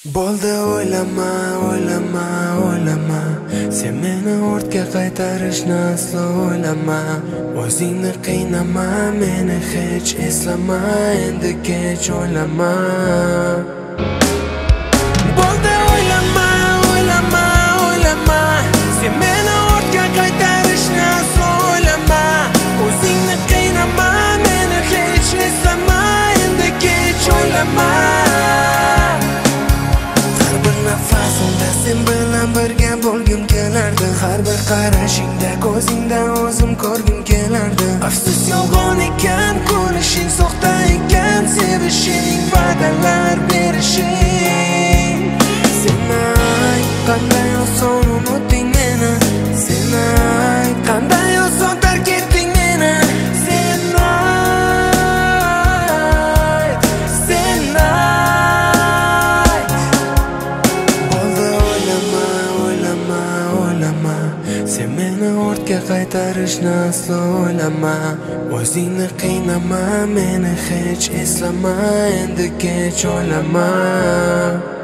Bo'ldi o'ylama, o'ylama, o'ylama. Sen meni ortga qaytarishni aslo o'ylama. O'zingni qiynama, meni hech eslama, endi kech o'ylama. Bo'ldi o'ylama, o'ylama, o'ylama. Sen meni ortga qaytarishni aslo o'ylama. O'zingni qiynama, meni hech eslama, endi kech o'ylama. Sen bilan birga bo'lgim kelardi. Har bir qarashingda ko'zingdan o'zim ko'rgim kelardi. Afsus yolg'on ekan, ko'rishing soxta ekan, sevishing, va'dalar berishing. Sen ayt, qanday oson unutding meni. Sen ayt, qanday oson tark etding meni. Sen ayt, sen ayt. Bo'ldi o'ylama, o'ylama, o'ylama. Sen meni ortga qaytarishni aslo o'ylama. O'zingni qiynama, meni hech eslama, endi kech o'ylama.